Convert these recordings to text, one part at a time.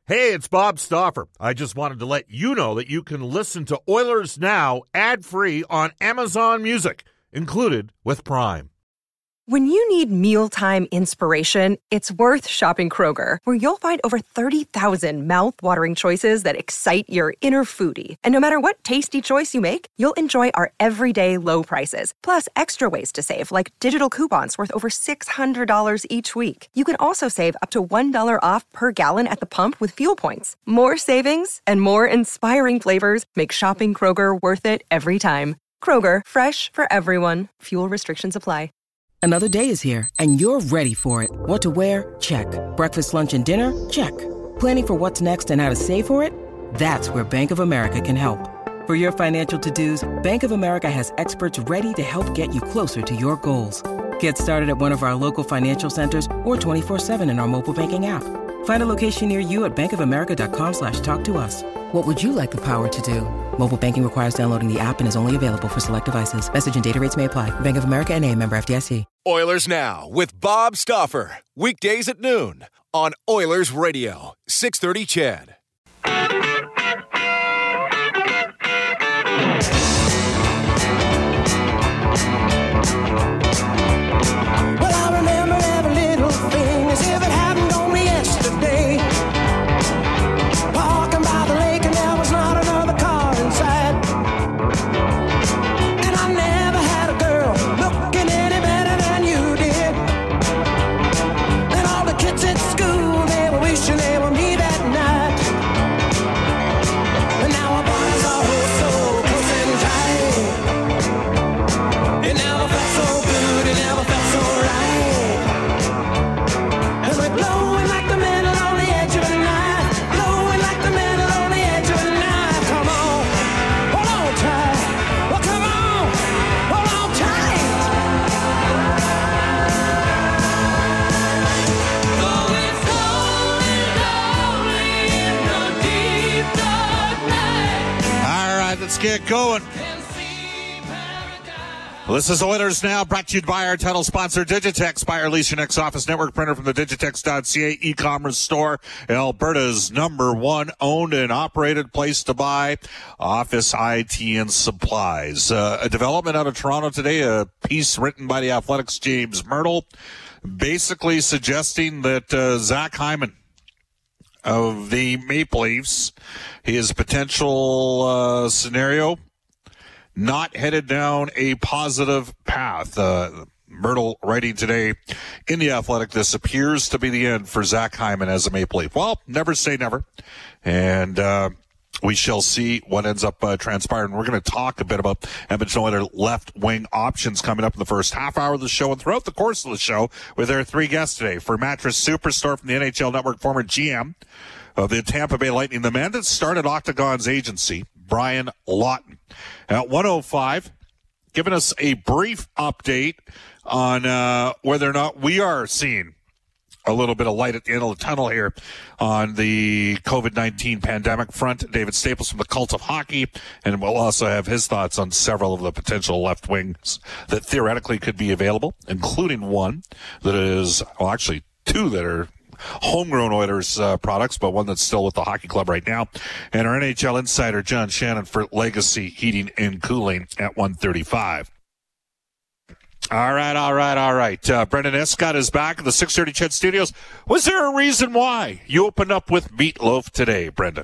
Hey, it's Bob Stauffer. I just wanted to let you know that you can listen to Oilers Now ad-free on Amazon Music, included with Prime. When you need mealtime inspiration, it's worth shopping Kroger, where you'll find over 30,000 mouth-watering choices that excite your inner foodie. And no matter what tasty choice you make, you'll enjoy our everyday low prices, plus extra ways to save, like digital coupons worth over $600 each week. You can also save up to $1 off per gallon at the pump with fuel points. More savings and more inspiring flavors make shopping Kroger worth it every time. Kroger, fresh for everyone. Fuel restrictions apply. Another day is here, and you're ready for it. What to wear? Check. Breakfast, lunch, and dinner? Check. Planning for what's next and how to save for it? That's where Bank of America can help. For your financial to-dos, Bank of America has experts ready to help get you closer to your goals. Get started at one of our local financial centers or 24/7 in our mobile banking app. Find a location near you at bankofamerica.com/talktous. What would you like the power to do? Mobile banking requires downloading the app and is only available for select devices. Message and data rates may apply. Bank of America N.A., member FDIC. Oilers Now with Bob Stauffer. Weekdays at noon on Oilers Radio, 630 CHED. Well, I remember every little thing as if it happened only yesterday. Walking by the lake and there was not another car inside. And I never had a girl looking any better than you did. And all the kids at school, they were wishing they were me that night. And now our bodies are so close and tight. It never felt so good, it never felt so right. And we're blowing like the metal on the edge of a knife. Blowing like the metal on the edge of a knife. Come on, hold on tight. Well, come on, hold on tight. Going slowly, slowly in the deep dark night. All right, let's get going. Well, this is Oilers Now, brought to you by our title sponsor, Digitex. Buy or lease your next office network printer from the Digitex.ca e-commerce store, Alberta's #1 owned and operated place to buy office IT and supplies. A development out of Toronto today, a piece written by the Athletics' James Myrtle, basically suggesting that Zach Hyman of the Maple Leafs, his potential scenario, not headed down a positive path. Myrtle writing today in The Athletic, this appears to be the end for Zach Hyman as a Maple Leaf. Well, never say never. And we shall see what ends up transpiring. We're going to talk a bit about Edmonton Oilers left-wing options coming up in the first half hour of the show and throughout the course of the show with our three guests today. For Mattress Superstore from the NHL Network, former GM of the Tampa Bay Lightning, the man that started Octagon's agency, Brian Lawton. At 1:05, giving us a brief update on whether or not we are seeing a little bit of light at the end of the tunnel here on the COVID-19 pandemic front. David Staples from the Cult of Hockey, and we'll also have his thoughts on several of the potential left wings that theoretically could be available, including one that is, well, actually two that are homegrown Oilers products, but one that's still with the hockey club right now. And our NHL insider, John Shannon, for Legacy Heating and Cooling at 1:35. All right. Brendan Escott is back at the 630 CHED Studios. Was there a reason why you opened up with Meatloaf today, Brendan?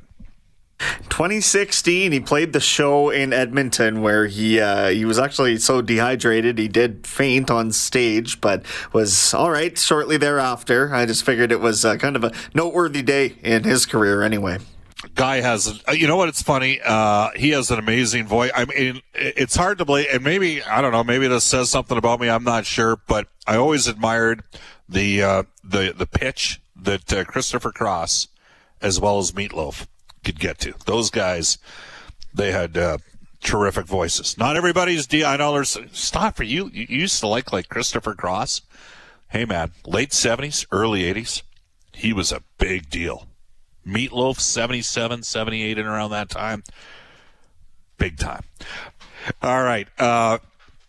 2016, he played the show in Edmonton where he was actually so dehydrated he did faint on stage, but was all right shortly thereafter. I just figured it was kind of a noteworthy day in his career anyway. Guy has, you know what, it's funny, he has an amazing voice. I mean, it's hard to believe, and maybe, I don't know, maybe this says something about me, I'm not sure, but I always admired the pitch that Christopher Cross, as well as Meatloaf, could get to. Those guys, they had terrific voices. Not everybody's I know there's stuff for you. You used to like Christopher Cross. Hey man, late 70s, early 80s, he was a big deal. Meatloaf, 77, 78, and around that time, big time. All right, the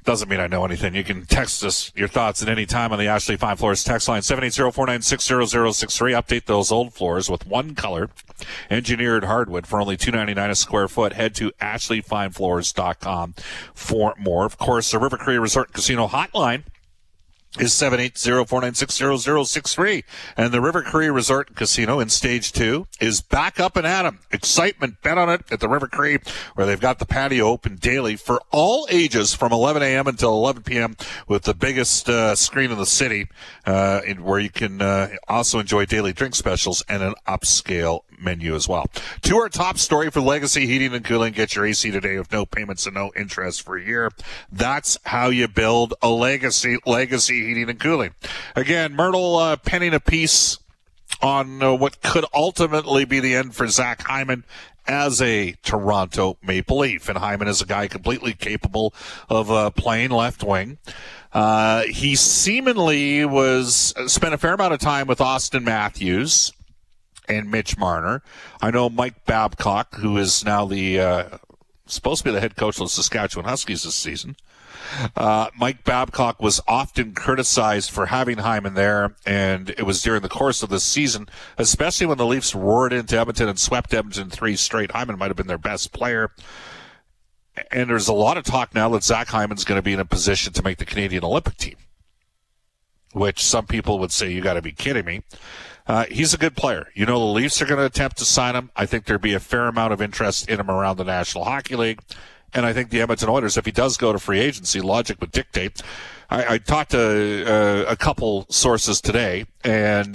Doesn't mean I know anything. You can text us your thoughts at any time on the Ashley Fine Floors text line, 780-496-0063. Update those old floors with one color, engineered hardwood for only $2.99 a square foot. Head to ashleyfinefloors.com for more. Of course, the River Cree Resort and Casino hotline is 780-496-0063. And the River Cree Resort and Casino in Stage 2 is back up and at 'em. Excitement, bet on it at the River Cree, where they've got the patio open daily for all ages from 11 a.m. until 11 p.m. with the biggest screen in the city, where you can also enjoy daily drink specials and an upscale menu as well. To our top story for Legacy Heating and Cooling. Get your AC today with no payments and no interest for a year. That's how you build a legacy Heating and Cooling. Again, Myrtle penning a piece on what could ultimately be the end for Zach Hyman as a Toronto Maple Leaf. And Hyman is a guy completely capable of playing left wing. He seemingly spent a fair amount of time with Austin Matthews and Mitch Marner. I know Mike Babcock, who is now supposed to be the head coach of the Saskatchewan Huskies this season. Mike Babcock was often criticized for having Hyman there, and it was during the course of the season, especially when the Leafs roared into Edmonton and swept Edmonton 3 straight. Hyman might have been their best player. And there's a lot of talk now that Zach Hyman's going to be in a position to make the Canadian Olympic team, which some people would say, you got to be kidding me. He's a good player. You know, the Leafs are going to attempt to sign him. I think there'd be a fair amount of interest in him around the National Hockey League. And I think the Edmonton Oilers, if he does go to free agency, logic would dictate. I talked to a couple sources today, and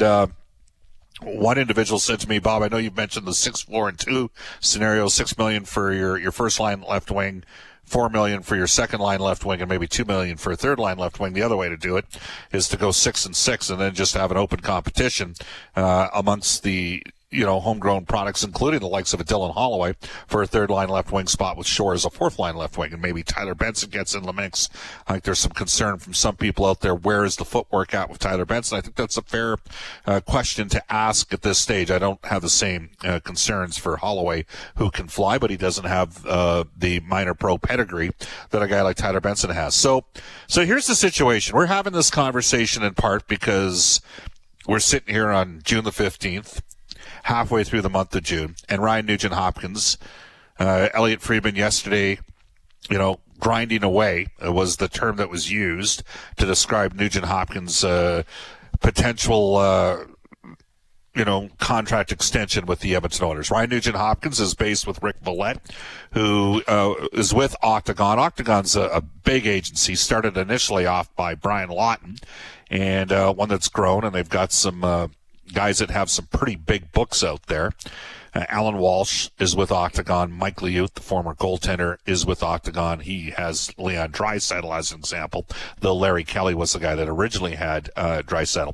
one individual said to me, Bob, I know you've mentioned the 6-4-2 scenario, $6 million for your first line left wing, $4 million for your second line left wing, and maybe $2 million for a third line left wing. The other way to do it is to go 6-6 and then just have an open competition amongst the homegrown products, including the likes of a Dylan Holloway for a third line left wing spot with Shore as a fourth line left wing, and maybe Tyler Benson gets in the mix. I think there's some concern from some people out there. Where is the footwork at with Tyler Benson? I think that's a fair question to ask at this stage. I don't have the same concerns for Holloway, who can fly, but he doesn't have the minor pro pedigree that a guy like Tyler Benson has. So here's the situation. We're having this conversation in part because we're sitting here on June the 15th. Halfway through the month of June, and Ryan Nugent-Hopkins, Elliot Friedman yesterday, grinding away was the term that was used to describe Nugent-Hopkins' potential, contract extension with the Edmonton Oilers. Ryan Nugent-Hopkins is based with Rick Vallette, who is with Octagon. Octagon's a big agency, started initially off by Brian Lawton, and one that's grown, and they've got some guys that have some pretty big books out there. Alan Walsh is with Octagon. Mike Liut, the former goaltender, is with Octagon. He has Leon Draisaitl as an example, though Larry Kelly was the guy that originally had Draisaitl.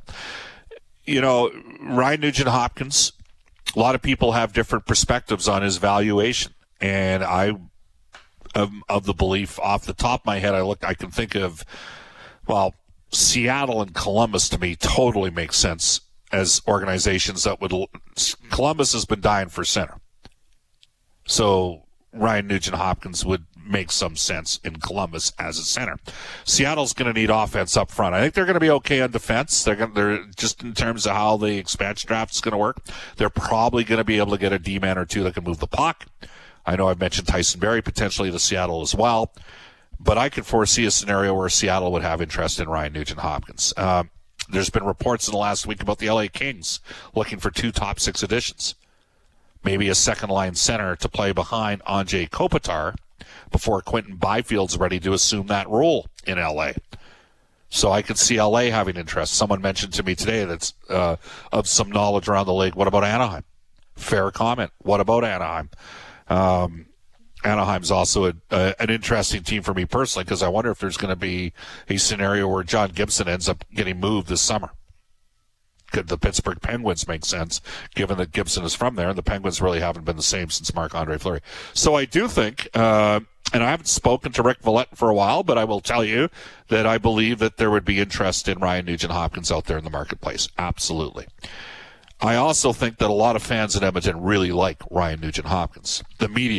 Ryan Nugent-Hopkins, a lot of people have different perspectives on his valuation. And I am of the belief, off the top of my head, I can think of, Seattle and Columbus to me totally make sense as organizations that would. Columbus has been dying for center. So Ryan Nugent-Hopkins would make some sense in Columbus as a center. Seattle's going to need offense up front. I think they're going to be okay on defense. They're just in terms of how the expansion draft is going to work. They're probably going to be able to get a D-man or two that can move the puck. I know I've mentioned Tyson Barrie potentially to Seattle as well, but I could foresee a scenario where Seattle would have interest in Ryan Nugent-Hopkins. There's been reports in the last week about the LA Kings looking for 2 top 6 additions. Maybe a second-line center to play behind Anze Kopitar before Quentin Byfield's ready to assume that role in LA. So I could see LA having interest. Someone mentioned to me today that's of some knowledge around the league. What about Anaheim? Fair comment. What about Anaheim? Anaheim's also an interesting team for me personally, because I wonder if there's going to be a scenario where John Gibson ends up getting moved this summer. Could the Pittsburgh Penguins make sense, given that Gibson is from there, and the Penguins really haven't been the same since Marc-Andre Fleury. So I do think, and I haven't spoken to Rick Vallette for a while, but I will tell you that I believe that there would be interest in Ryan Nugent-Hopkins out there in the marketplace. Absolutely. I also think that a lot of fans in Edmonton really like Ryan Nugent-Hopkins. The media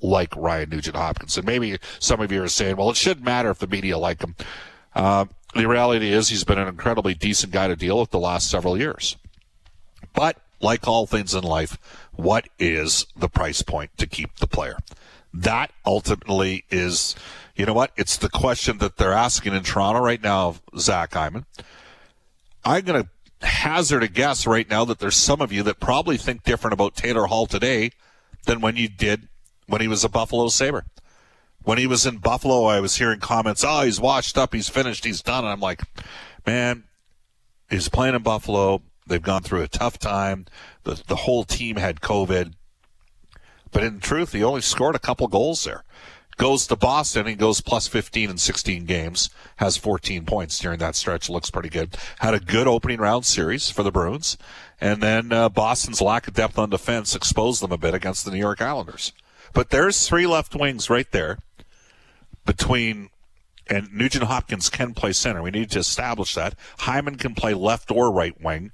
like Ryan Nugent-Hopkins. And maybe some of you are saying, well, it shouldn't matter if the media like him. The reality is he's been an incredibly decent guy to deal with the last several years. But like all things in life, what is the price point to keep the player? That ultimately is, you know what? It's the question that they're asking in Toronto right now of Zach Hyman. I'm going to hazard a guess right now that there's some of you that probably think different about Taylor Hall today than when you did when he was a Buffalo Sabre. When he was in Buffalo, I was hearing comments, oh, he's washed up, he's finished, he's done. And I'm like, man, he's playing in Buffalo. They've gone through a tough time. The whole team had COVID. But in truth, he only scored a couple goals there. Goes to Boston, he goes plus 15 in 16 games, has 14 points during that stretch, looks pretty good. Had a good opening round series for the Bruins. And then Boston's lack of depth on defense exposed them a bit against the New York Islanders. But there's three left wings right there between, and Nugent-Hopkins can play center. We need to establish that. Hyman can play left or right wing.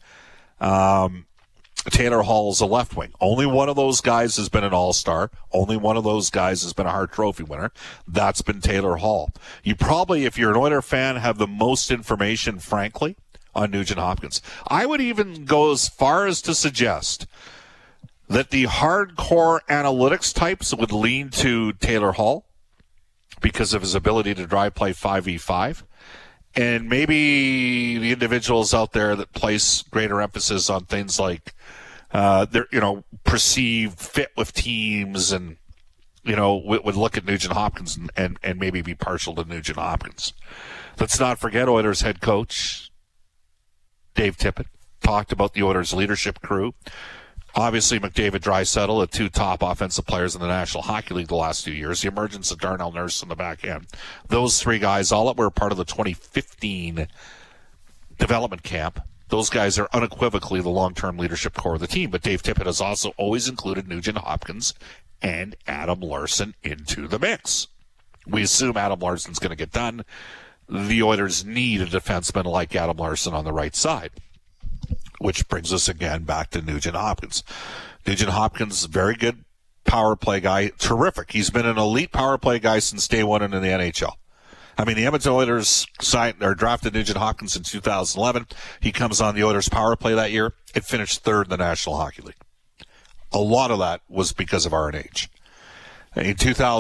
Taylor Hall is a left wing. Only one of those guys has been an all-star. Only one of those guys has been a Hart Trophy winner. That's been Taylor Hall. You probably, if you're an Oilers fan, have the most information, frankly, on Nugent-Hopkins. I would even go as far as to suggest that the hardcore analytics types would lean to Taylor Hall because of his ability to drive play 5v5. And maybe the individuals out there that place greater emphasis on things like their, perceived fit with teams and, would look at Nugent-Hopkins and maybe be partial to Nugent-Hopkins. Let's not forget Oilers head coach Dave Tippett talked about the Oilers leadership crew. Obviously, McDavid, Draisaitl, the two top offensive players in the National Hockey League the last 2 years. The emergence of Darnell Nurse in the back end. Those three guys, all that were part of the 2015 development camp. Those guys are unequivocally the long-term leadership core of the team. But Dave Tippett has also always included Nugent-Hopkins and Adam Larsson into the mix. We assume Adam Larsson's going to get done. The Oilers need a defenseman like Adam Larsson on the right side. Which brings us again back to Nugent-Hopkins. Nugent-Hopkins, very good power play guy. Terrific. He's been an elite power play guy since day one in the NHL. I mean, the Edmonton Oilers drafted Nugent-Hopkins in 2011. He comes on the Oilers power play that year. It finished third in the National Hockey League. A lot of that was because of RNH. In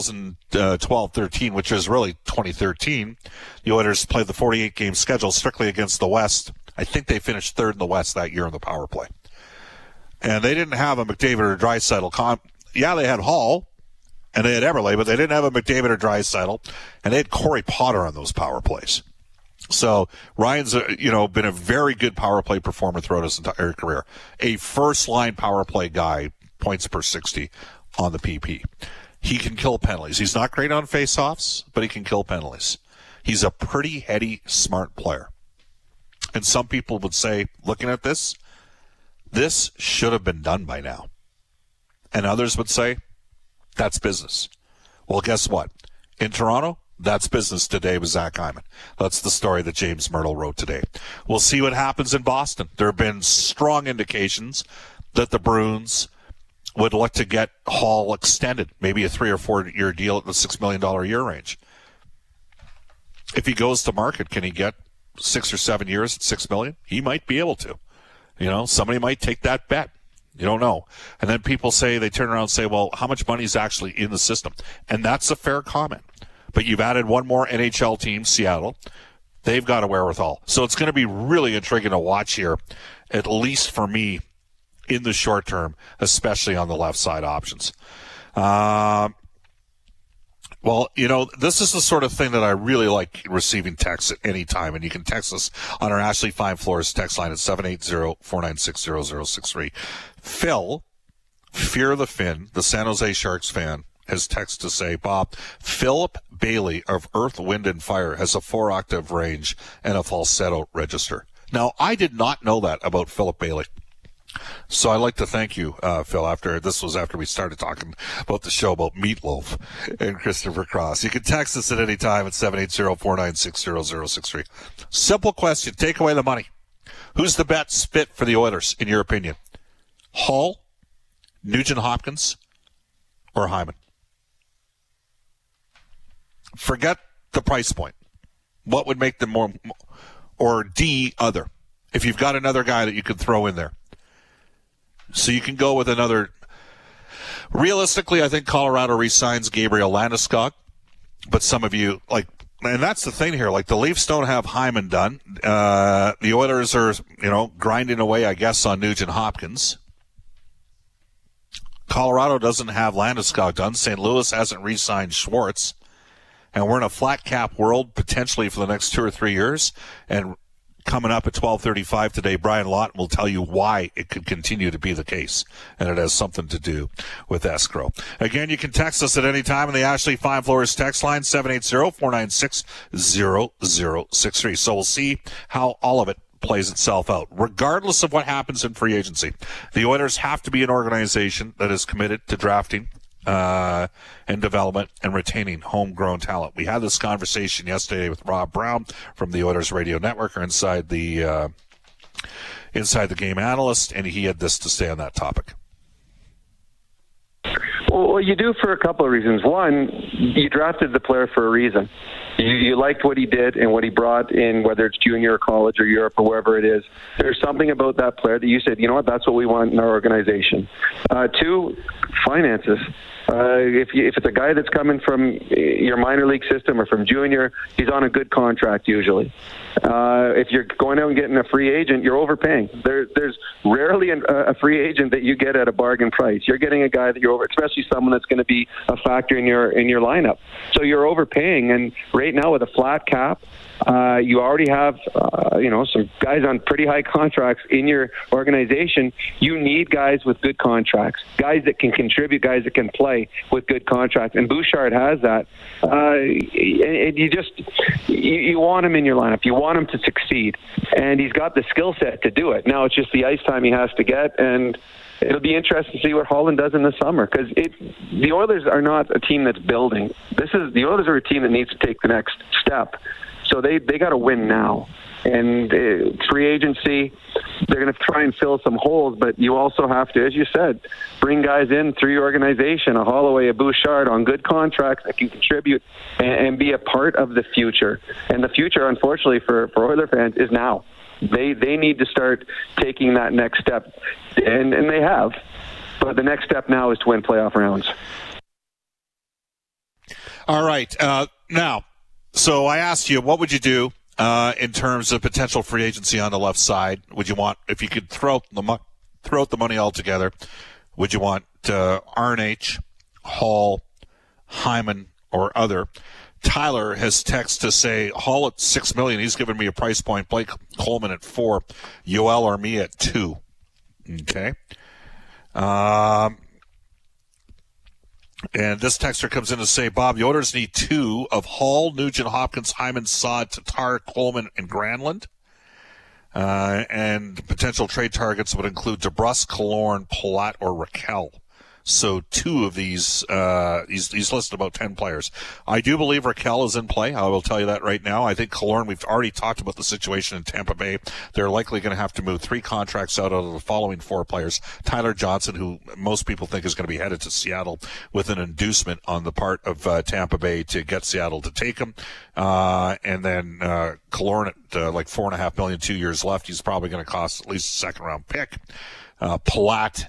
2012-13, which is really 2013, the Oilers played the 48-game schedule strictly against the West. I think they finished third in the West that year in the power play. And they didn't have a McDavid or Draisaitl. Yeah, they had Hall and they had Eberle, but they didn't have a McDavid or Draisaitl, and they had Corey Potter on those power plays. So Ryan's, been a very good power play performer throughout his entire career. A first-line power play guy, points per 60 on the PP. He can kill penalties. He's not great on face-offs, but he can kill penalties. He's a pretty heady, smart player. And some people would say, looking at this should have been done by now. And others would say, that's business. Well, guess what? In Toronto, that's business today with Zach Hyman. That's the story that James Myrtle wrote today. We'll see what happens in Boston. There have been strong indications that the Bruins would look to get Hall extended, maybe a 3 or 4 year deal at the $6 million a year range. If he goes to market, can he get 6 or 7 years at $6 million? He might be able to. Somebody might take that bet. You don't know. And then people they turn around and say, well, how much money is actually in the system? And that's a fair comment. But you've added one more NHL team, Seattle. They've got a wherewithal. So it's going to be really intriguing to watch here, at least for me, in the short term, especially on the left side options. Well, this is the sort of thing that I really like receiving texts at any time, and you can text us on our Ashley Fine Floors text line at 780-496-0063. Phil, Fear the Fin, the San Jose Sharks fan, has texted to say, Bob, Philip Bailey of Earth, Wind, and Fire has a 4-octave range and a falsetto register. Now, I did not know that about Philip Bailey. So I'd like to thank you, Phil, after we started talking about the show about Meatloaf and Christopher Cross. You can text us at any time at 780-496-0063. Simple question. Take away the money. Who's the best fit for the Oilers, in your opinion? Hall, Nugent-Hopkins, or Hyman? forget the price point. What would make them more, or D, other? If you've got another guy that you could throw in there. So you can go with another. Realistically, I think Colorado re-signs Gabriel Landeskog, but some of you, and that's the thing here, the Leafs don't have Hyman done. The Oilers are, grinding away, I guess, on Nugent Hopkins. Colorado doesn't have Landeskog done. St. Louis hasn't re-signed Schwartz. And we're in a flat cap world potentially for the next 2 or 3 years. And coming up at 12:35 today, Brian Lawton will tell you why it could continue to be the case. And it has something to do with escrow. Again, you can text us at any time on the Ashley Fine Floors text line, 780-496-0063. So we'll see how all of it plays itself out. Regardless of what happens in free agency, the Oilers have to be an organization that is committed to drafting and development and retaining homegrown talent. We had this conversation yesterday with Rob Brown from the Oilers Radio Network, or Inside the Game analyst, and he had this to say on that topic. Well, you do for a couple of reasons. One, you drafted the player for a reason. You liked what he did and what he brought in, whether it's junior or college or Europe or wherever it is. There's something about that player that you said, you know what, that's what we want in our organization. Two, finances. If it's a guy that's coming from your minor league system or from junior, he's on a good contract usually. If you're going out and getting a free agent, you're overpaying. There's rarely a free agent that you get at a bargain price. You're getting a guy that you're over, especially someone that's going to be a factor in your lineup. So you're overpaying, and right now with a flat cap, you already have some guys on pretty high contracts in your organization. You need guys with good contracts, guys that can contribute, guys that can play with good contracts, and Bouchard has that. And you want him in your lineup. You want him to succeed, and he's got the skill set to do it. Now it's just the ice time he has to get, and it'll be interesting to see what Holland does in the summer, because the Oilers are not a team that's building. The Oilers are a team that needs to take the next step. So they got to win now. And free agency, they're going to try and fill some holes, but you also have to, as you said, bring guys in through your organization, a Holloway, a Bouchard, on good contracts that can contribute and be a part of the future. And the future, unfortunately, for Oiler fans is now. They need to start taking that next step, and they have. But the next step now is to win playoff rounds. All right. Now, so I asked you, what would you do in terms of potential free agency on the left side? Would you want, if you could throw out the money altogether, would you want RNH, Hall, Hyman, or other? Tyler has texted to say Hall at $6 million. He's given me a price point. Blake Coleman at $4 million. Yoel or me at $2 million. Okay. And this texter comes in to say, Bob, the Oilers need 2 of Hall, Nugent Hopkins, Hyman, Saad, Tatar, Coleman, and Granlund. And potential trade targets would include DeBrusk, Killorn, Palat, or Raquel. So 2 of these, he's listed about 10 players. I do believe Raquel is in play. I will tell you that right now. I think Killorn, we've already talked about the situation in Tampa Bay. They're likely going to have to move 3 contracts out of the following 4 players. Tyler Johnson, who most people think is going to be headed to Seattle with an inducement on the part of Tampa Bay to get Seattle to take him. And then Killorn at $4.5 million, 2 years left. He's probably going to cost at least a second-round pick. Palat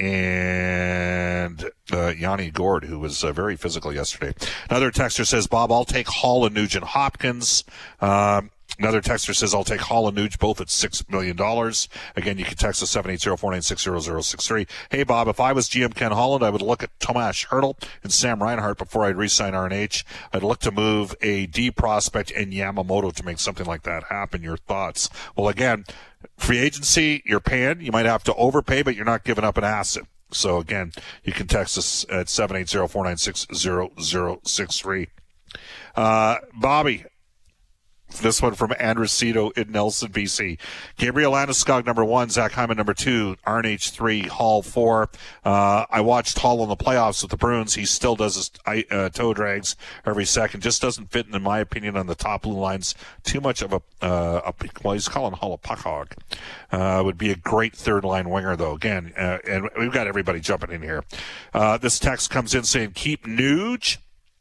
and Yanni Gourde, who was very physical yesterday. Another texter says, Bob, I'll take Hall and Nugent Hopkins. Another texter says, I'll take Hall and Nuge both at $6 million. Again, you can text us 780-496-0063. Hey, Bob, if I was GM Ken Holland, I would look at Tomas Hertl and Sam Reinhart before I'd re-sign RNH. I'd look to move a D prospect and Yamamoto to make something like that happen. Your thoughts? Well, again, free agency, you're paying. You might have to overpay, but you're not giving up an asset. So, again, you can text us at 780-496-0063. Bobby, this one from Andresito in Nelson, BC. Gabriel Landeskog, number 1. Zach Hyman, number 2. RNH 3. Hall 4. I watched Hall in the playoffs with the Bruins. He still does his toe drags every second. Just doesn't fit, in my opinion, on the top blue lines. Too much of well, he's calling Hall a puck hog. Would be a great third-line winger, though. Again, and we've got everybody jumping in here. This text comes in saying, keep Nuge.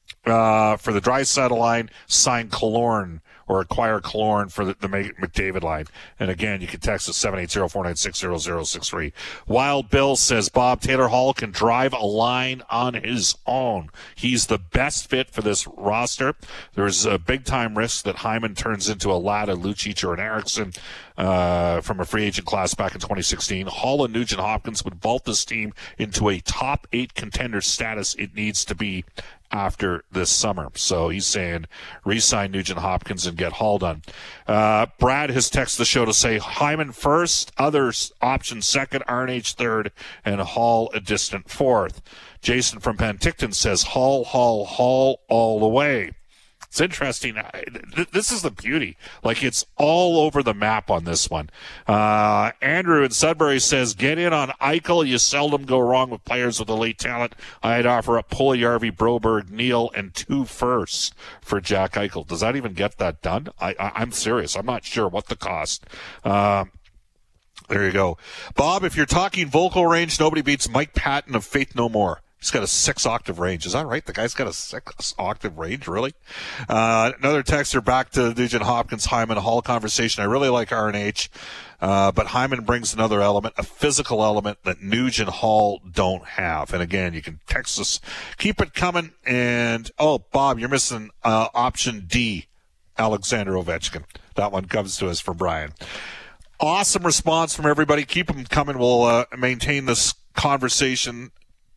For the Draisaitl line, sign Killorn or acquire Killorn for the McDavid line. And again, you can text us 780-496-0063. Wild Bill says Bob Taylor Hall can drive a line on his own. He's the best fit for this roster. There's a big-time risk that Hyman turns into a Latta, Lucic, or an Eriksson from a free agent class back in 2016. Hall and Nugent Hopkins would vault this team into a top 8 contender status it needs to be after this summer. So he's saying re-sign Nugent Hopkins and get Hall done. Brad has texted the show to say Hyman first, others option second, RNH third, and Hall a distant fourth. Jason from Penticton says Hall all the way. It's interesting. This is the beauty. Like, it's all over the map on this one. Andrew in Sudbury says, get in on Eichel. You seldom go wrong with players with elite talent. I'd offer up Puljujarvi, Broberg, Neal, and 2 firsts for Jack Eichel. Does that even get that done? I'm serious. I'm not sure what the cost. There you go. Bob, if you're talking vocal range, nobody beats Mike Patton of Faith No More. He's got a 6-octave range. Is that right? The guy's got a 6-octave range, really? Another texter back to Nugent Hopkins, Hyman Hall conversation. I really like RNH, but Hyman brings another element, a physical element that Nugent Hall don't have. And again, you can text us. Keep it coming. And, Bob, you're missing option D, Alexander Ovechkin. That one comes to us from Brian. Awesome response from everybody. Keep them coming. We'll maintain this conversation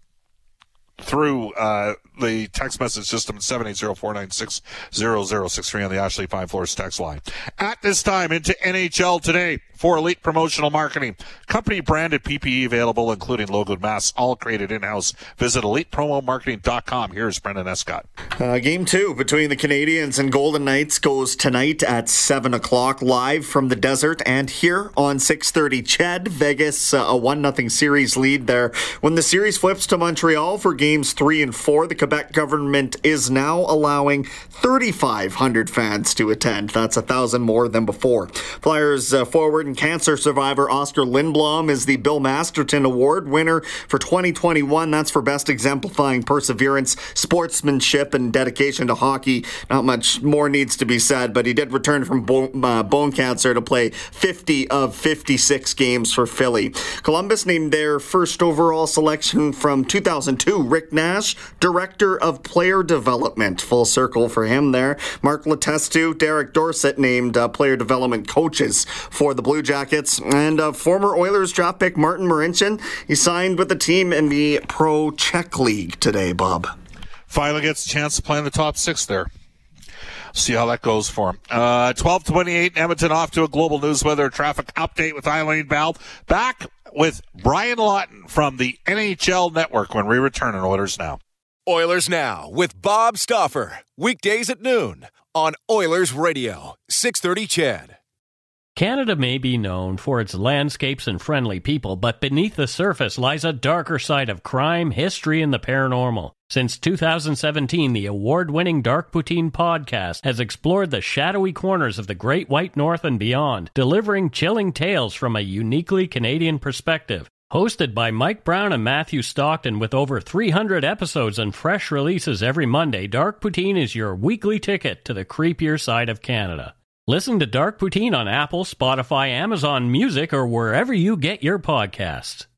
through the text message system at 780-496-0063 on the Ashley Fine Floors text line. At this time, into NHL Today for Elite Promotional Marketing. Company branded PPE available, including logoed masks, all created in-house. Visit ElitePromoMarketing.com. Here's Brendan Escott. Game 2 between the Canadiens and Golden Knights goes tonight at 7 o'clock, live from the desert and here on 6:30. Ched, Vegas, a 1-0 series lead there. When the series flips to Montreal for Games 3 and 4, the Quebec government is now allowing 3,500 fans to attend. That's 1,000 more than before. Flyers forward and cancer survivor Oscar Lindblom is the Bill Masterton Award winner for 2021. That's for best exemplifying perseverance, sportsmanship, and dedication to hockey. Not much more needs to be said, but he did return from bone cancer to play 50 of 56 games for Philly. Columbus named their first overall selection from 2002, Rick Nash, Director of Player Development. Full circle for him there. Mark Letestu, Derek Dorsett named player development coaches for the Blue Jackets. And former Oilers draft pick Martin Marincin, he signed with the team in the Pro Czech League today, Bob. Finally gets a chance to play in the top 6 there. See how that goes for him. 12:28, Edmonton off to a global news weather traffic update with Eileen Bell. Back with Brian Lawton from the NHL Network when we return on Oilers Now. Oilers Now with Bob Stauffer. Weekdays at noon on Oilers Radio, 630 CHED. Canada may be known for its landscapes and friendly people, but beneath the surface lies a darker side of crime, history, and the paranormal. Since 2017, the award-winning Dark Poutine podcast has explored the shadowy corners of the Great White North and beyond, delivering chilling tales from a uniquely Canadian perspective. Hosted by Mike Brown and Matthew Stockton with over 300 episodes and fresh releases every Monday, Dark Poutine is your weekly ticket to the creepier side of Canada. Listen to Dark Poutine on Apple, Spotify, Amazon Music, or wherever you get your podcasts.